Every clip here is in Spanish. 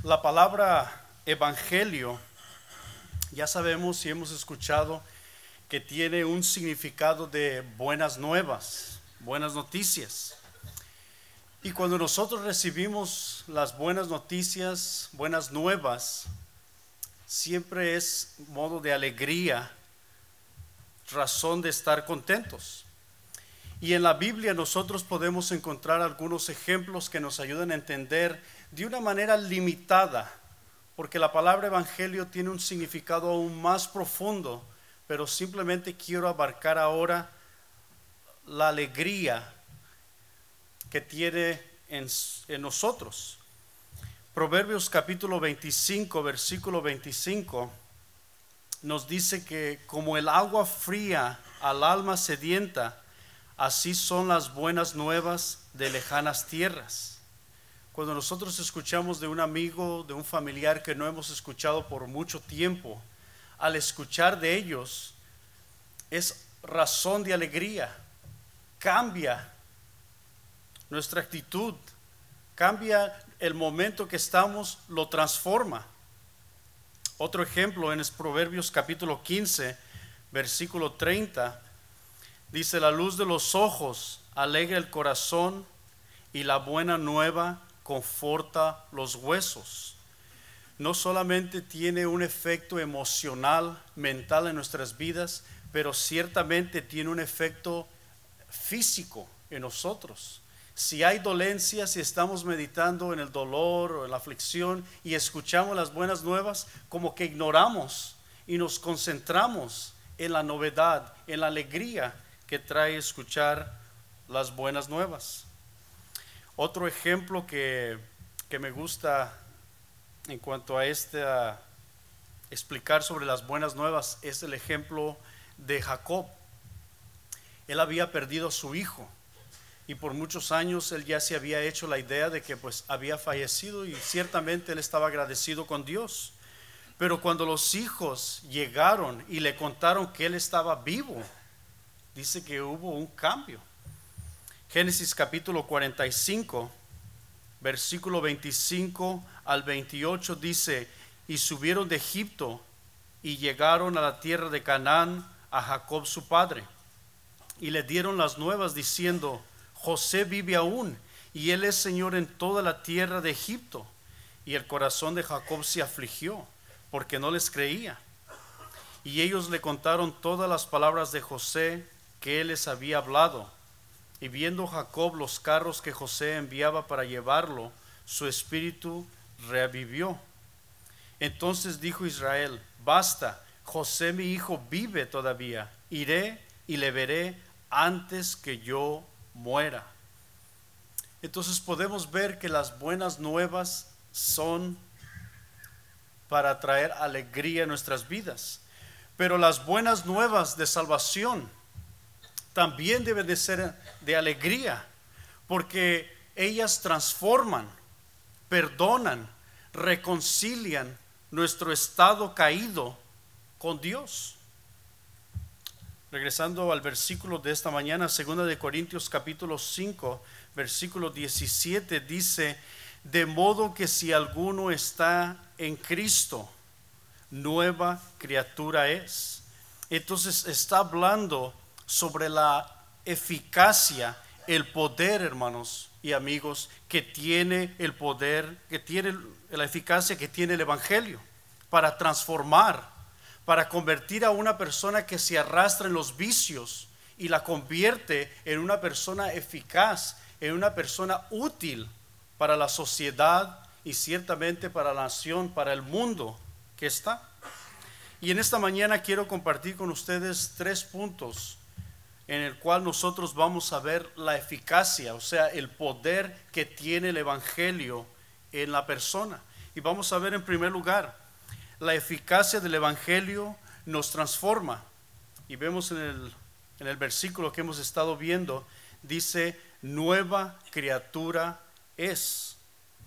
La palabra evangelio, ya sabemos y hemos escuchado que tiene un significado de buenas nuevas, buenas noticias. Y cuando nosotros recibimos las buenas noticias, buenas nuevas, siempre es modo de alegría, razón de estar contentos. Y en la Biblia nosotros podemos encontrar algunos ejemplos que nos ayudan a entender de una manera limitada, porque la palabra evangelio tiene un significado aún más profundo, pero simplemente quiero abarcar ahora la alegría que tiene en nosotros. Proverbios capítulo 25, versículo 25, nos dice que como el agua fría al alma sedienta, así son las buenas nuevas de lejanas tierras. Cuando nosotros escuchamos de un amigo, de un familiar que no hemos escuchado por mucho tiempo, al escuchar de ellos es razón de alegría. Cambia nuestra actitud, cambia el momento que estamos, lo transforma. Otro ejemplo en Proverbios capítulo 15, versículo 30, dice: la luz de los ojos alegra el corazón y la buena nueva conforta los huesos. No solamente tiene un efecto emocional, mental en nuestras vidas, pero ciertamente tiene un efecto físico en nosotros. Si hay dolencia, si estamos meditando en el dolor o en la aflicción y escuchamos las buenas nuevas, como que ignoramos y nos concentramos en la novedad, en la alegría que trae escuchar las buenas nuevas. Otro ejemplo que me gusta en cuanto a explicar sobre las buenas nuevas es el ejemplo de Jacob. Él había perdido a su hijo y por muchos años él ya se había hecho la idea de que pues había fallecido, y ciertamente él estaba agradecido con Dios. Pero cuando los hijos llegaron y le contaron que él estaba vivo, dice que hubo un cambio. Génesis capítulo 45, versículo 25 al 28 dice: y subieron de Egipto y llegaron a la tierra de Canaán a Jacob su padre, y le dieron las nuevas diciendo: José vive aún, y él es señor en toda la tierra de Egipto. Y el corazón de Jacob se afligió, porque no les creía. Y ellos le contaron todas las palabras de José que él les había hablado. Y viendo Jacob los carros que José enviaba para llevarlo, su espíritu revivió. Entonces dijo Israel: basta, José mi hijo vive todavía, iré y le veré antes que yo muera. Entonces podemos ver que las buenas nuevas son para traer alegría a nuestras vidas, pero las buenas nuevas de salvación también deben de ser de alegría, porque ellas transforman, perdonan, reconcilian nuestro estado caído con Dios. Regresando al versículo de esta mañana, 2 de Corintios capítulo 5, versículo 17 dice: de modo que si alguno está en Cristo, nueva criatura es. Entonces está hablando sobre la eficacia, el poder, hermanos y amigos, que tiene el poder, que tiene la eficacia que tiene el evangelio para transformar, para convertir a una persona que se arrastra en los vicios y la convierte en una persona eficaz, en una persona útil para la sociedad y ciertamente para la nación, para el mundo que está. Y en esta mañana quiero compartir con ustedes 3 puntos en el cual nosotros vamos a ver la eficacia, o sea, el poder que tiene el evangelio en la persona. Y vamos a ver en primer lugar, la eficacia del evangelio nos transforma. Y vemos en el versículo que hemos estado viendo, dice: nueva criatura es.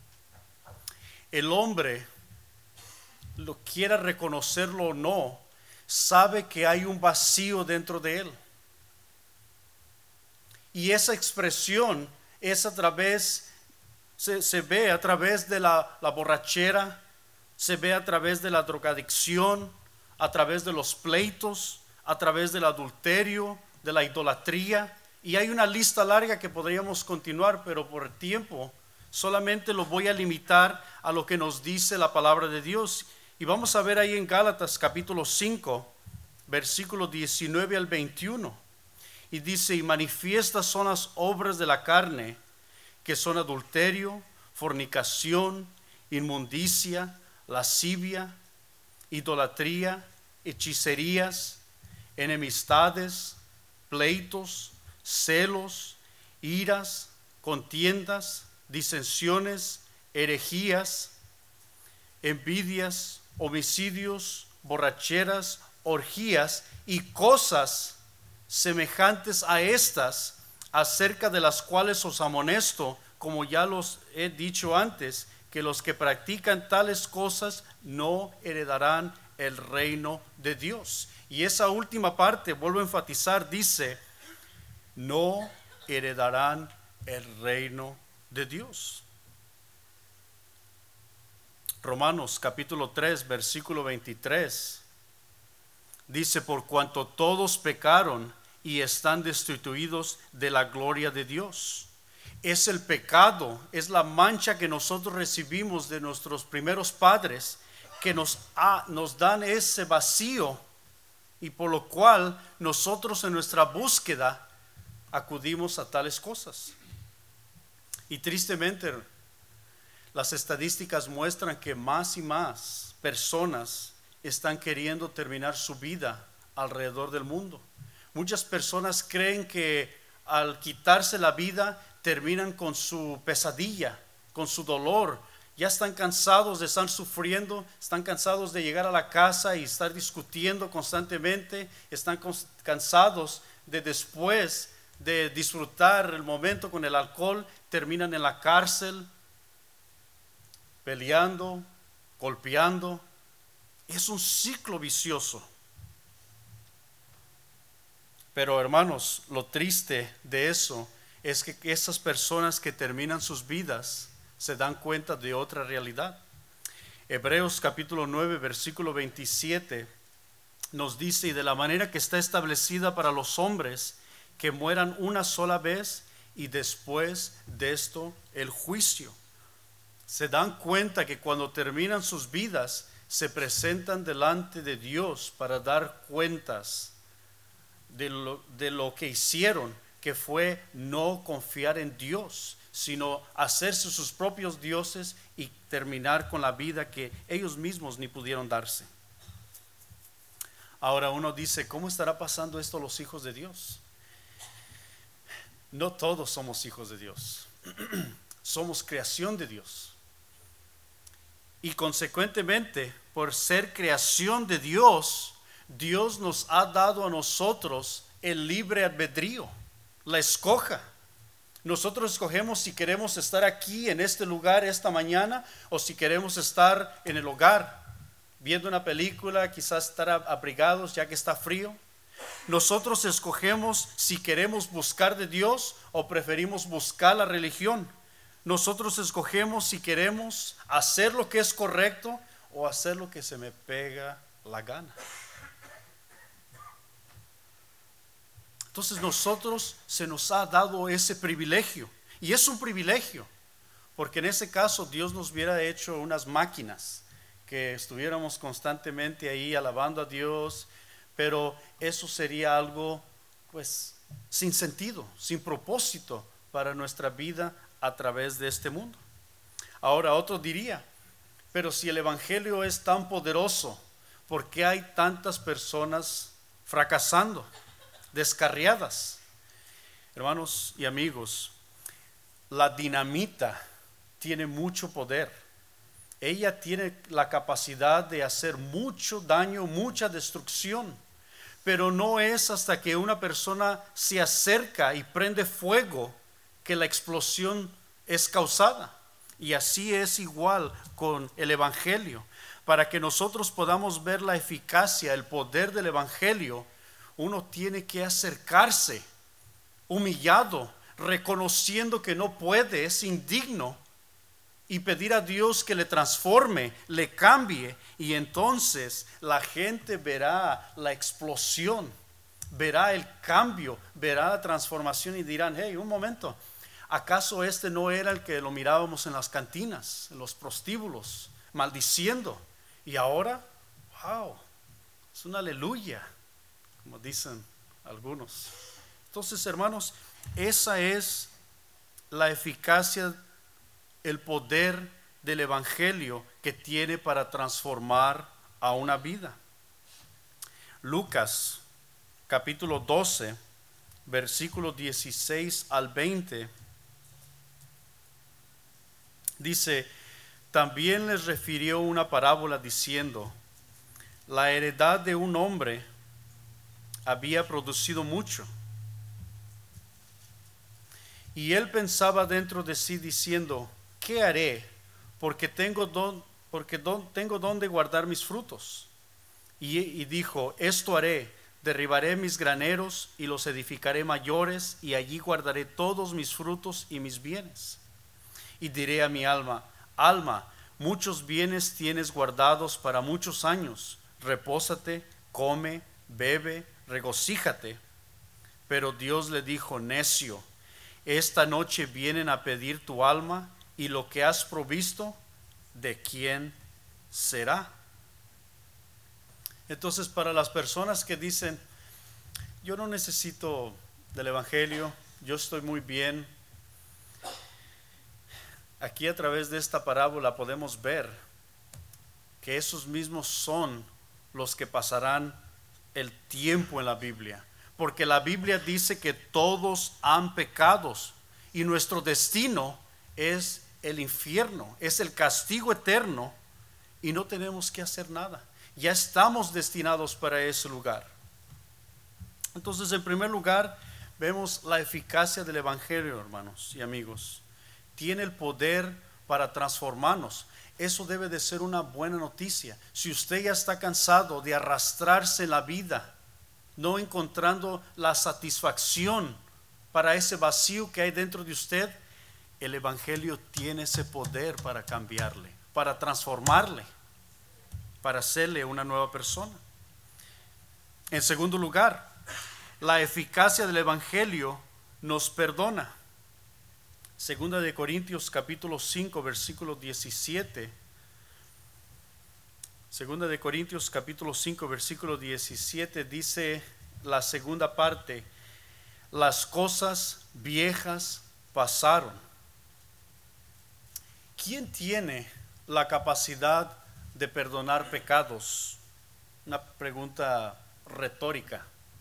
El hombre, lo quiera reconocerlo o no, sabe que hay un vacío dentro de él. Y esa expresión es a través Se ve a través de la borrachera, se ve a través de la drogadicción, a través de los pleitos, a través del adulterio, de la idolatría. Y hay una lista larga que podríamos continuar, pero por el tiempo solamente lo voy a limitar a lo que nos dice la palabra de Dios. Y vamos a ver ahí en Gálatas capítulo 5, versículos 19 al 21. Y dice: y manifiestas son las obras de la carne, que son adulterio, fornicación, inmundicia, lascivia, idolatría, hechicerías, enemistades, pleitos, celos, iras, contiendas, disensiones, herejías, envidias, homicidios, borracheras, orgías y cosas semejantes a estas, acerca de las cuales os amonesto, como ya los he dicho antes, que los que practican tales cosas no heredarán el reino de Dios. Y esa última parte, vuelvo a enfatizar, dice: no heredarán el reino de Dios. Romanos capítulo 3, versículo 23 dice: por cuanto todos pecaron y están destituidos de la gloria de Dios. Es el pecado, es la mancha que nosotros recibimos de nuestros primeros padres, que nos dan ese vacío, y por lo cual nosotros en nuestra búsqueda acudimos a tales cosas. Y tristemente las estadísticas muestran que más y más personas están queriendo terminar su vida alrededor del mundo. Muchas personas creen que al quitarse la vida terminan con su pesadilla, con su dolor. Ya están cansados de estar sufriendo, están cansados de llegar a la casa y estar discutiendo constantemente, están cansados de, después de disfrutar el momento con el alcohol, terminan en la cárcel, peleando, golpeando. Es un ciclo vicioso. Pero hermanos, lo triste de eso es que esas personas que terminan sus vidas se dan cuenta de otra realidad. Hebreos capítulo 9, versículo 27 nos dice: y de la manera que está establecida para los hombres, que mueran una sola vez, y después de esto el juicio. Se dan cuenta que cuando terminan sus vidas se presentan delante de Dios para dar cuentas de lo que hicieron, que fue no confiar en Dios, sino hacerse sus propios dioses y terminar con la vida que ellos mismos ni pudieron darse. Ahora uno dice: ¿cómo estará pasando esto a los hijos de Dios? No todos somos hijos de Dios. Somos creación de Dios. Y consecuentemente, por ser creación de Dios, Dios nos ha dado a nosotros el libre albedrío, la escoja. Nosotros escogemos si queremos estar aquí en este lugar esta mañana, o si queremos estar en el hogar viendo una película, quizás estar abrigados ya que está frío. Nosotros escogemos si queremos buscar de Dios o preferimos buscar la religión. Nosotros escogemos si queremos hacer lo que es correcto o hacer lo que se me pega la gana. Entonces nosotros se nos ha dado ese privilegio, y es un privilegio, porque en ese caso Dios nos hubiera hecho unas máquinas que estuviéramos constantemente ahí alabando a Dios, pero eso sería algo pues sin sentido, sin propósito para nuestra vida a través de este mundo. Ahora otro diría: pero si el evangelio es tan poderoso, ¿por qué hay tantas personas fracasando, descarriadas? Hermanos y amigos, la dinamita tiene mucho poder. Ella tiene la capacidad de hacer mucho daño, mucha destrucción, pero no es hasta que una persona se acerca y prende fuego que la explosión es causada. Y así es igual con el evangelio. Para que nosotros podamos ver la eficacia, el poder del evangelio, uno tiene que acercarse humillado, reconociendo que no puede, es indigno, y pedir a Dios que le transforme, le cambie, y entonces la gente verá la explosión, verá el cambio, verá la transformación y dirán: hey, un momento, ¿acaso este no era el que lo mirábamos en las cantinas, en los prostíbulos, maldiciendo? Y ahora, wow, es una aleluya, como dicen algunos. Entonces, hermanos, esa es la eficacia, el poder del evangelio que tiene para transformar a una vida. Lucas capítulo 12, versículos 16 al 20 dice: también les refirió una parábola diciendo: la heredad de un hombre había producido mucho, y él pensaba dentro de sí diciendo: ¿qué haré? Porque tengo donde guardar mis frutos. Y dijo: esto haré: derribaré mis graneros y los edificaré mayores, y allí guardaré todos mis frutos y mis bienes. Y diré a mi alma: alma, muchos bienes tienes guardados para muchos años, repósate, come, bebe, regocíjate. Pero Dios le dijo: necio, esta noche vienen a pedir tu alma, y lo que has provisto, ¿de quién será? Entonces, para las personas que dicen: yo no necesito del evangelio, yo estoy muy bien, aquí a través de esta parábola podemos ver que esos mismos son los que pasarán el tiempo en la Biblia, porque la Biblia dice que todos han pecado y nuestro destino es el infierno, es el castigo eterno, y no tenemos que hacer nada, ya estamos destinados para ese lugar. Entonces, en primer lugar, vemos la eficacia del evangelio, hermanos y amigos. Tiene el poder para transformarnos. Eso debe de ser una buena noticia. Si usted ya está cansado de arrastrarse en la vida, no encontrando la satisfacción para ese vacío que hay dentro de usted, el evangelio tiene ese poder para cambiarle, para transformarle, para hacerle una nueva persona. En segundo lugar, la eficacia del evangelio nos perdona. Segunda de Corintios capítulo 5 versículo 17. Segunda de Corintios capítulo 5 versículo 17 dice la segunda parte: las cosas viejas pasaron. ¿Quién tiene la capacidad de perdonar pecados? Una pregunta retórica.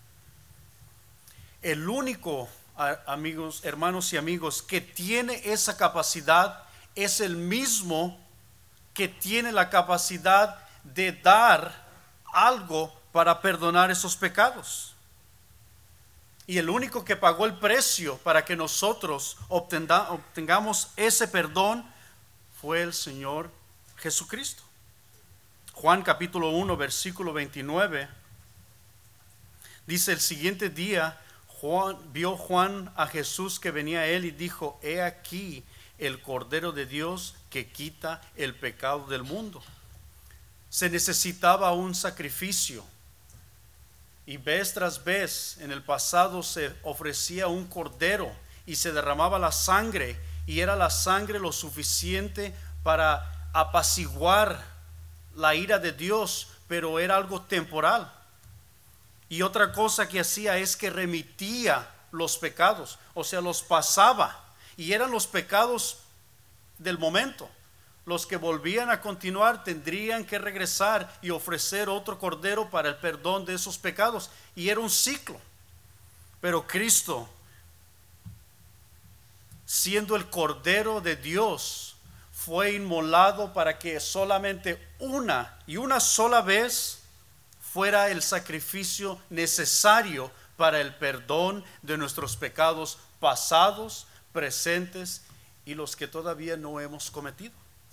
El único, amigos, hermanos y amigos, que tiene esa capacidad es el mismo que tiene la capacidad de dar algo para perdonar esos pecados. Y el único que pagó el precio para que nosotros obtengamos ese perdón fue el Señor Jesucristo. Juan capítulo 1 versículo 29 dice: el siguiente día vio Juan a Jesús que venía a él y dijo: he aquí el Cordero de Dios que quita el pecado del mundo. Se necesitaba un sacrificio, y vez tras vez en el pasado se ofrecía un cordero y se derramaba la sangre, y era la sangre lo suficiente para apaciguar la ira de Dios, pero era algo temporal. Y otra cosa que hacía es que remitía los pecados, o sea, los pasaba, y eran los pecados del momento. Los que volvían a continuar tendrían que regresar y ofrecer otro cordero para el perdón de esos pecados, y era un ciclo. Pero Cristo, siendo el Cordero de Dios, fue inmolado para que solamente una sola vez fuera el sacrificio necesario para el perdón de nuestros pecados pasados, presentes y los que todavía no hemos cometido.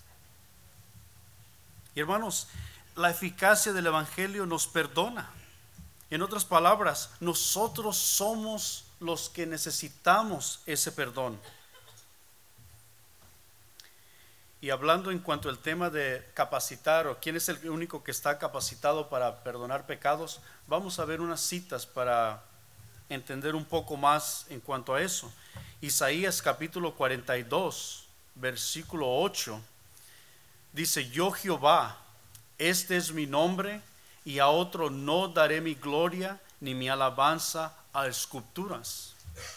Y hermanos, la eficacia del evangelio nos perdona. En otras palabras, nosotros somos los que necesitamos ese perdón. Y hablando en cuanto al tema de capacitar o quién es el único que está capacitado para perdonar pecados, vamos a ver unas citas para entender un poco más en cuanto a eso. Isaías capítulo 42, versículo 8, dice: yo Jehová, este es mi nombre, y a otro no daré mi gloria ni mi alabanza a esculturas.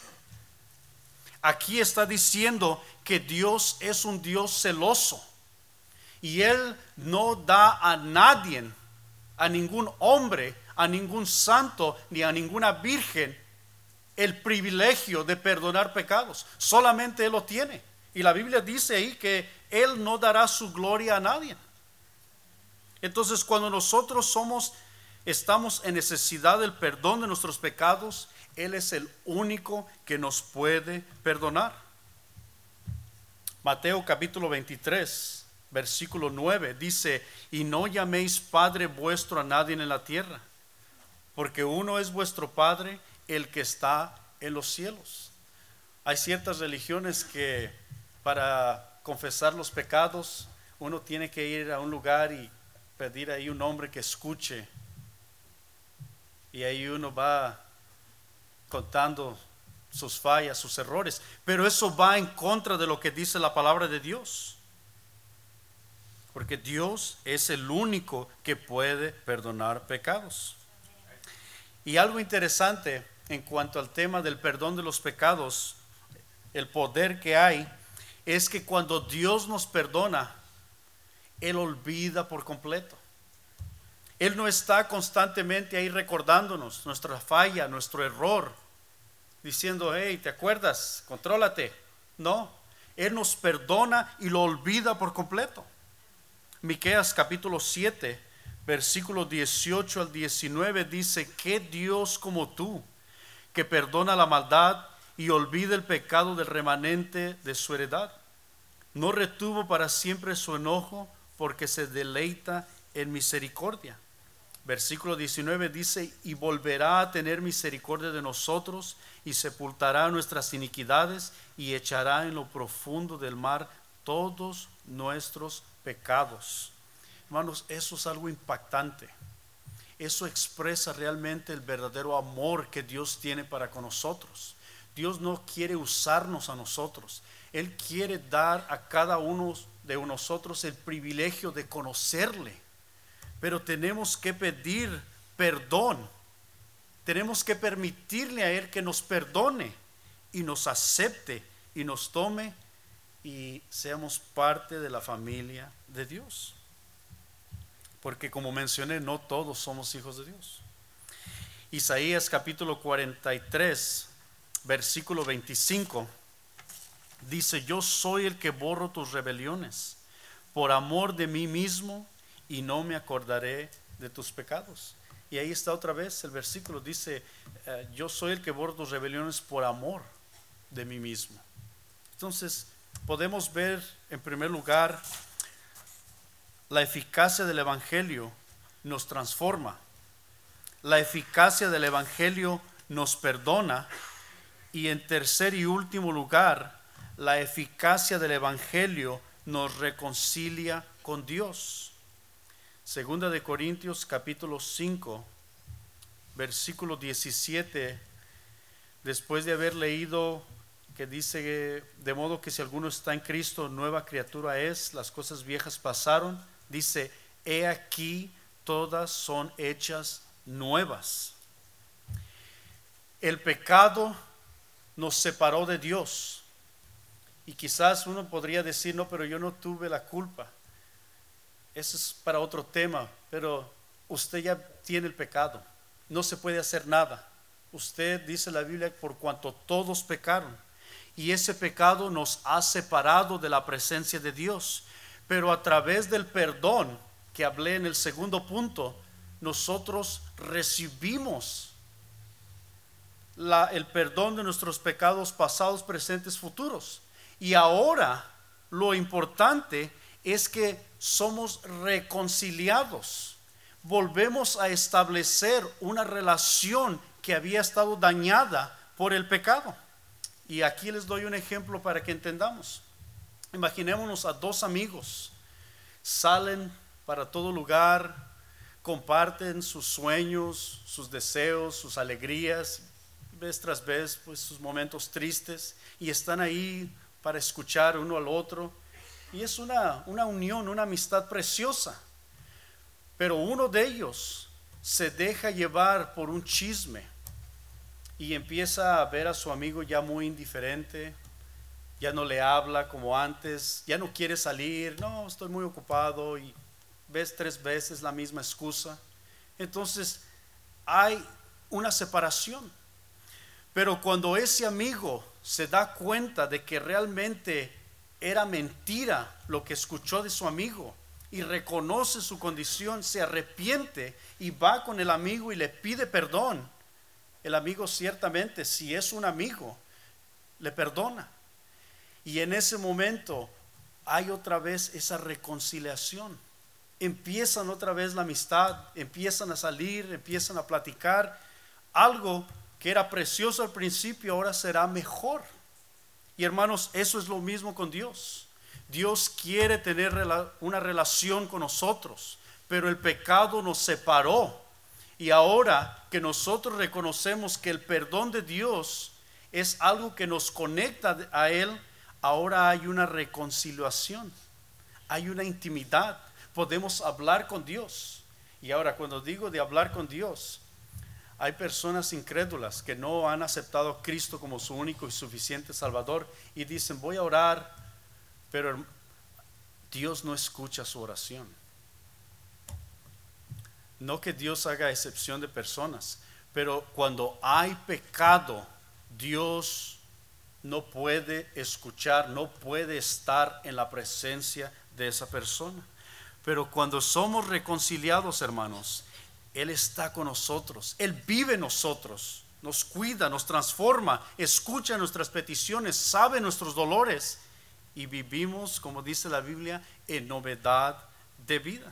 Aquí está diciendo que Dios es un Dios celoso y Él no da a nadie, a ningún hombre, a ningún santo ni a ninguna virgen el privilegio de perdonar pecados. Solamente Él lo tiene. Y la Biblia dice ahí que Él no dará su gloria a nadie. Entonces, cuando nosotros estamos en necesidad del perdón de nuestros pecados, Él es el único que nos puede perdonar. Mateo capítulo 23, versículo 9 dice: y no llaméis Padre vuestro a nadie en la tierra, porque uno es vuestro Padre, el que está en los cielos. Hay ciertas religiones que para confesar los pecados uno tiene que ir a un lugar y pedir ahí un hombre que escuche, y ahí uno va contando sus fallas, sus errores, pero eso va en contra de lo que dice la palabra de Dios, porque Dios es el único que puede perdonar pecados. Y algo interesante en cuanto al tema del perdón de los pecados, el poder que hay, es que cuando Dios nos perdona, Él olvida por completo. Él no está constantemente ahí recordándonos nuestra falla, nuestro error, diciendo: hey, ¿te acuerdas? Contrólate. No, Él nos perdona y lo olvida por completo. Miqueas capítulo 7, versículos 18 al 19 dice: ¿qué Dios como tú, que perdona la maldad y olvida el pecado del remanente de su heredad? No retuvo para siempre su enojo, porque se deleita en misericordia. Versículo 19 dice: y volverá a tener misericordia de nosotros, y sepultará nuestras iniquidades, y echará en lo profundo del mar todos nuestros pecados. Hermanos, eso es algo impactante. Eso expresa realmente el verdadero amor que Dios tiene para con nosotros. Dios no quiere usarnos a nosotros. Él quiere dar a cada uno de nosotros el privilegio de conocerle. Pero tenemos que pedir perdón. Tenemos que permitirle a Él que nos perdone y nos acepte y nos tome y seamos parte de la familia de Dios. Porque, como mencioné, no todos somos hijos de Dios. Isaías capítulo 43, versículo 25 dice: yo soy el que borro tus rebeliones por amor de mí mismo, y no me acordaré de tus pecados. Y ahí está otra vez el versículo, dice: yo soy el que borro tus rebeliones por amor de mí mismo. Entonces podemos ver en primer lugar la eficacia del Evangelio nos transforma, la eficacia del Evangelio nos perdona, y en tercer y último lugar, la eficacia del Evangelio nos reconcilia con Dios. Segunda de Corintios capítulo 5, versículo 17, después de haber leído que dice: de modo que si alguno está en Cristo, nueva criatura es, las cosas viejas pasaron, dice: he aquí todas son hechas nuevas. El pecado nos separó de Dios, y quizás uno podría decir: no, pero yo no tuve la culpa. Eso es para otro tema, pero usted ya tiene el pecado, no se puede hacer nada. Usted, dice la Biblia, por cuanto todos pecaron, y ese pecado nos ha separado de la presencia de Dios. Pero a través del perdón que hablé en el segundo punto, nosotros recibimos el perdón de nuestros pecados pasados, presentes, futuros. Y ahora lo importante es que somos reconciliados. Volvemos a establecer una relación que había estado dañada por el pecado. Y aquí les doy un ejemplo para que entendamos. Imaginémonos a dos amigos, salen para todo lugar, comparten sus sueños, sus deseos, sus alegrías, vez tras vez, pues sus momentos tristes, y están ahí para escuchar uno al otro, y es una unión, una amistad preciosa. Pero uno de ellos se deja llevar por un chisme y empieza a ver a su amigo ya muy indiferente, ya no le habla como antes, ya no quiere salir, no, estoy muy ocupado, y ves 3 veces la misma excusa. Entonces hay una separación. Pero cuando ese amigo se da cuenta de que realmente era mentira lo que escuchó de su amigo y reconoce su condición, se arrepiente y va con el amigo y le pide perdón, el amigo ciertamente, si es un amigo, le perdona. Y en ese momento hay otra vez esa reconciliación. Empiezan otra vez la amistad, empiezan a salir, empiezan a platicar. Algo que era precioso al principio ahora será mejor. Y hermanos, eso es lo mismo con Dios. Dios quiere tener una relación con nosotros, pero el pecado nos separó. Y ahora que nosotros reconocemos que el perdón de Dios es algo que nos conecta a Él, ahora hay una reconciliación, hay una intimidad, podemos hablar con Dios. Y ahora, cuando digo de hablar con Dios, hay personas incrédulas que no han aceptado a Cristo como su único y suficiente Salvador y dicen, voy a orar, pero Dios no escucha su oración. No que Dios haga excepción de personas, pero cuando hay pecado, Dios no puede escuchar, no puede estar en la presencia de esa persona. Pero cuando somos reconciliados, hermanos, Él está con nosotros, Él vive en nosotros, nos cuida, nos transforma, escucha nuestras peticiones, sabe nuestros dolores y vivimos, como dice la Biblia, en novedad de vida.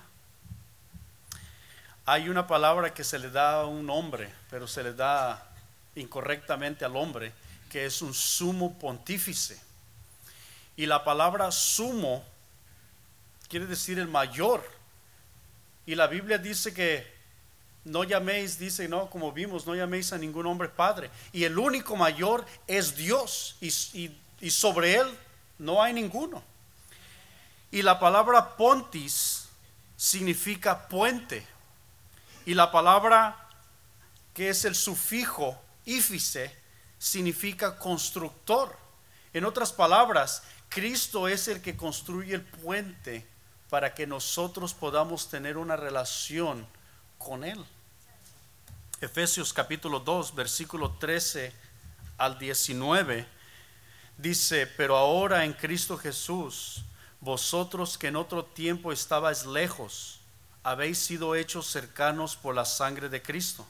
Hay una palabra que se le da a un hombre, pero se le da incorrectamente al hombre, que es un sumo pontífice. Y la palabra sumo quiere decir el mayor. Y la Biblia dice que no llaméis, dice, no, como vimos, no llaméis a ningún hombre padre. Y el único mayor es Dios, y sobre él no hay ninguno. Y la palabra pontis significa puente. Y la palabra que es el sufijo ífice significa constructor. En otras palabras, Cristo es el que construye el puente para que nosotros podamos tener una relación con Él. Efesios capítulo 2, versículo 13 al 19 dice, pero ahora en Cristo Jesús, vosotros que en otro tiempo estabais lejos, habéis sido hechos cercanos por la sangre de Cristo.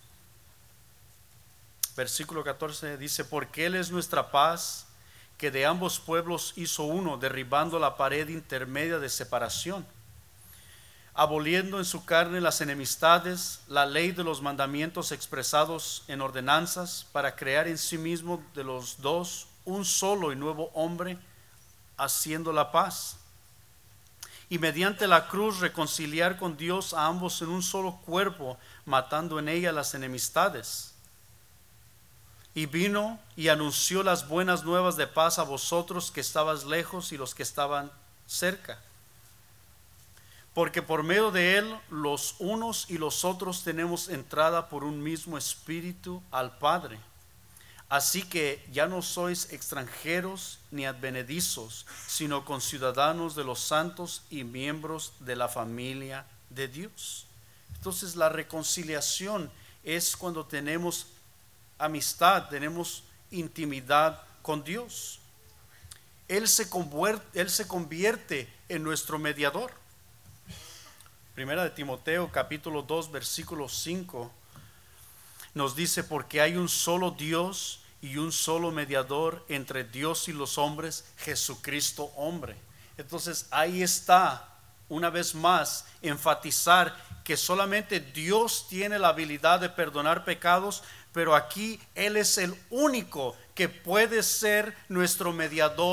Versículo 14 dice, porque Él es nuestra paz, que de ambos pueblos hizo uno, derribando la pared intermedia de separación, aboliendo en su carne las enemistades, la ley de los mandamientos expresados en ordenanzas, para crear en sí mismo de los dos un solo y nuevo hombre, haciendo la paz. Y mediante la cruz reconciliar con Dios a ambos en un solo cuerpo, matando en ella las enemistades. Y vino y anunció las buenas nuevas de paz a vosotros que estabais lejos y los que estaban cerca. Porque por medio de Él los unos y los otros tenemos entrada por un mismo espíritu al Padre. Así que ya no sois extranjeros ni advenedizos, sino conciudadanos de los santos y miembros de la familia de Dios. Entonces la reconciliación es cuando tenemos amistad, tenemos intimidad con Dios. Él se convierte en nuestro mediador. Primera de Timoteo capítulo 2 versículo 5 nos dice, porque hay un solo Dios y un solo mediador entre Dios y los hombres, Jesucristo hombre. Entonces ahí está, una vez más, enfatizar que solamente Dios tiene la habilidad de perdonar pecados, pero aquí Él es el único que puede ser nuestro mediador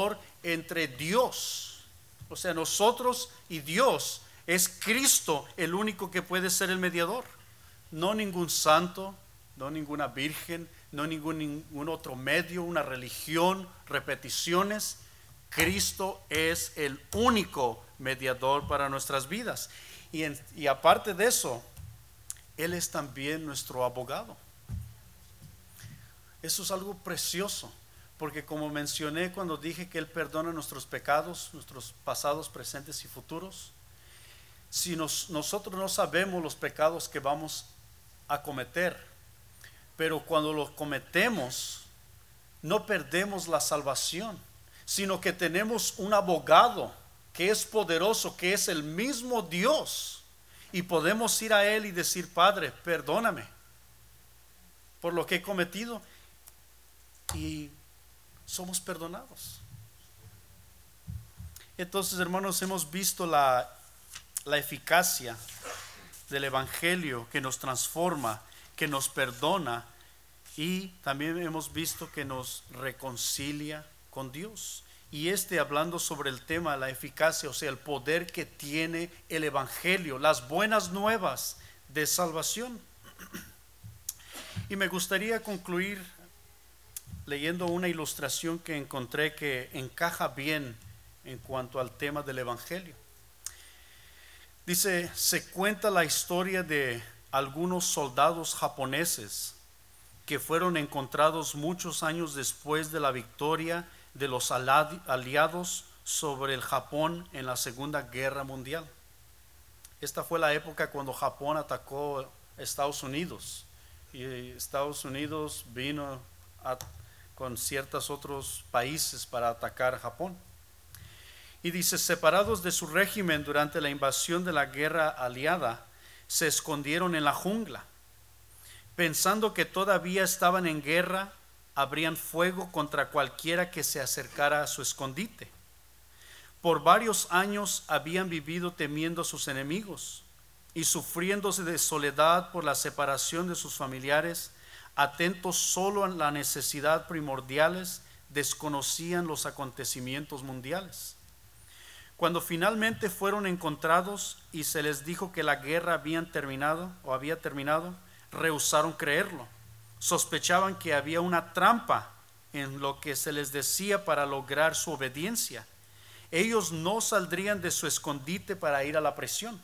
entre Dios, o sea, nosotros y Dios. Es Cristo el único que puede ser el mediador, no ningún santo, no ninguna virgen, no ningún otro medio, una religión, repeticiones. Cristo es el único mediador para nuestras vidas. Y aparte de eso, Él es también nuestro abogado. Eso es algo precioso, porque como mencioné cuando dije que Él perdona nuestros pecados, nuestros pasados, presentes y futuros, si nosotros no sabemos los pecados que vamos a cometer, pero cuando los cometemos, no perdemos la salvación, sino que tenemos un abogado que es poderoso, que es el mismo Dios, y podemos ir a Él y decir: Padre, perdóname por lo que he cometido, y somos perdonados. Entonces, hermanos, hemos visto la eficacia del Evangelio, que nos transforma, que nos perdona, y también hemos visto que nos reconcilia con Dios. Y hablando sobre el tema de la eficacia, o sea, el poder que tiene el Evangelio, las buenas nuevas de salvación. Y me gustaría concluir leyendo una ilustración que encontré que encaja bien en cuanto al tema del Evangelio. Dice: se cuenta la historia de algunos soldados japoneses que fueron encontrados muchos años después de la victoria de los aliados sobre el Japón en la Segunda Guerra Mundial. Esta fue la época cuando Japón atacó a Estados Unidos, y Estados Unidos vino con ciertos otros países para atacar a Japón. Y dice: separados de su régimen durante la invasión de la guerra aliada, se escondieron en la jungla. Pensando que todavía estaban en guerra, abrían fuego contra cualquiera que se acercara a su escondite. Por varios años habían vivido temiendo a sus enemigos y sufriéndose de soledad por la separación de sus familiares, atentos solo a las necesidades primordiales, desconocían los acontecimientos mundiales. Cuando finalmente fueron encontrados y se les dijo que la guerra había terminado, rehusaron creerlo. Sospechaban que había una trampa en lo que se les decía para lograr su obediencia. Ellos no saldrían de su escondite para ir a la prisión.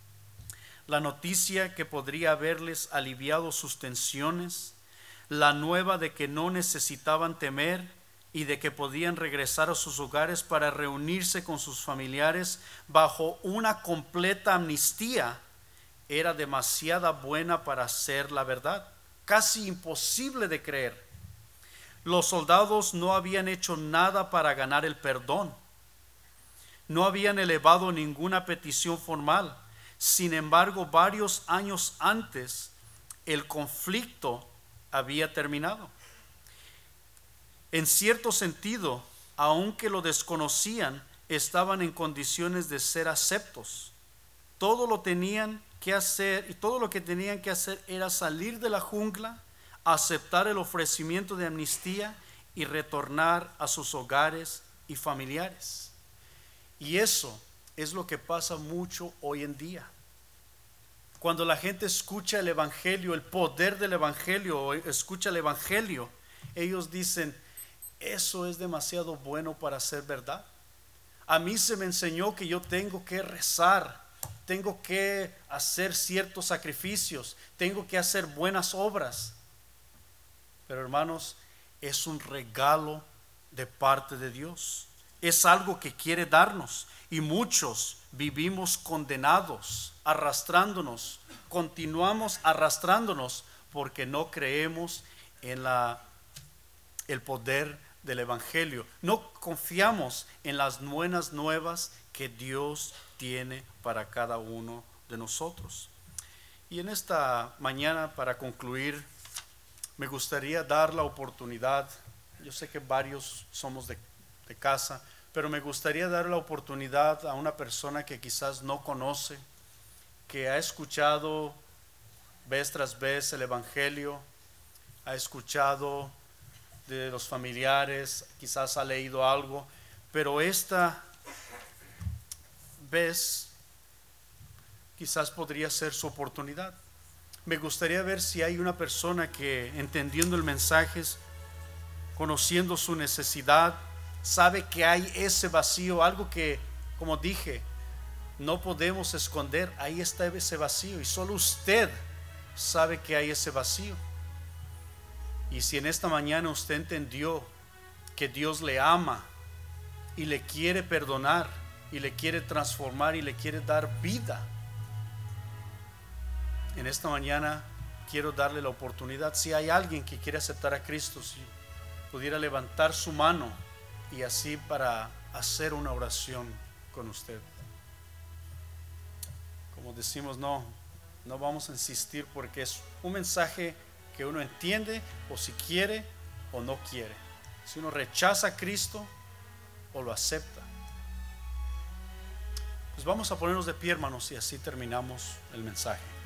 La noticia que podría haberles aliviado sus tensiones, la nueva de que no necesitaban temer y de que podían regresar a sus hogares para reunirse con sus familiares bajo una completa amnistía, era demasiado buena para ser la verdad, casi imposible de creer. Los soldados no habían hecho nada para ganar el perdón, no habían elevado ninguna petición formal. Sin embargo, varios años antes, el conflicto había terminado. En cierto sentido, aunque lo desconocían, estaban en condiciones de ser aceptos. Todo lo tenían que hacer, y todo lo que tenían que hacer era salir de la jungla, aceptar el ofrecimiento de amnistía y retornar a sus hogares y familiares. Y eso es lo que pasa mucho hoy en día. Cuando la gente escucha el Evangelio, el poder del Evangelio, o escucha el Evangelio, ellos dicen: eso es demasiado bueno para ser verdad. A mí se me enseñó que yo tengo que rezar, tengo que hacer ciertos sacrificios, tengo que hacer buenas obras. Pero hermanos, es un regalo de parte de Dios. Es algo que quiere darnos, y muchos vivimos condenados, arrastrándonos, continuamos arrastrándonos porque no creemos en el poder del Evangelio. No confiamos en las buenas nuevas que Dios tiene para cada uno de nosotros. Y en esta mañana, para concluir, me gustaría dar la oportunidad. Yo sé que varios somos de casa, pero me gustaría dar la oportunidad a una persona que quizás no conoce, que ha escuchado vez tras vez el Evangelio, ha escuchado de los familiares, quizás ha leído algo, pero esta vez quizás podría ser su oportunidad. Me gustaría ver si hay una persona que, entendiendo el mensaje, conociendo su necesidad, sabe que hay ese vacío, algo que, como dije, no podemos esconder. Ahí está ese vacío y solo usted sabe que hay ese vacío. Y si en esta mañana usted entendió que Dios le ama y le quiere perdonar y le quiere transformar y le quiere dar vida, en esta mañana quiero darle la oportunidad. Si hay alguien que quiere aceptar a Cristo, si pudiera levantar su mano y así para hacer una oración con usted. Como decimos, no vamos a insistir, porque es un mensaje que uno entiende, o si quiere o no quiere, si uno rechaza a Cristo o lo acepta. Pues vamos a ponernos de pie, hermanos, y así terminamos el mensaje.